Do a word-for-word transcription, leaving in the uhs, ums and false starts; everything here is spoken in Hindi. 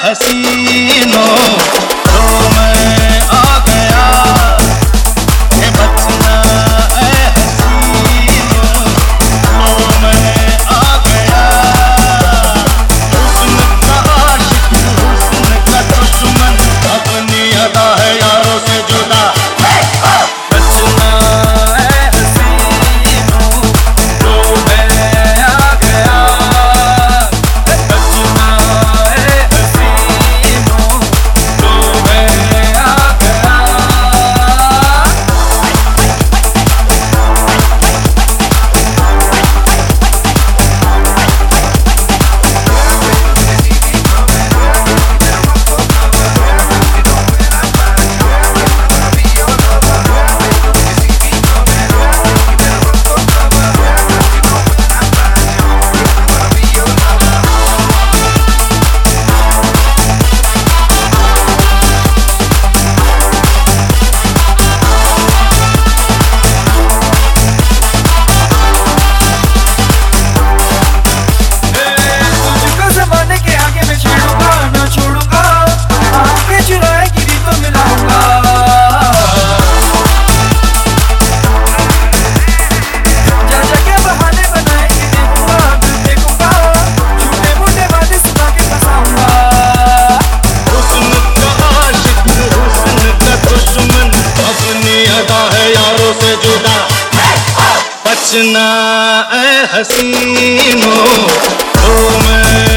हसीनों तो मैं आ गया। ये बचना ऐ हसीनों तो मैं आ गया। हुस्न का आशिक हुस्न का दुश्मन अपनी अदा है यारों से जुदा। बचना ऐ हसीनों तो मैं आ गया। बचना ऐ हसीनों तो मैं आ गया। तुझको ज़माने के आगे मैं छेड़ूंगा ना छोड़ूंगा। आंखें चुराएगी भी तो मिलाऊंगा। जा जा के बहाने बनाएगी देखूंगा दिल देखूंगा। झूठे मूठे वादे सुना के फंसाऊंगा। हुस्न का आशिक हुस्न का दुश्मन अपनी अदा है यारों से जुदा। बचना ऐ हसीनों तो मैं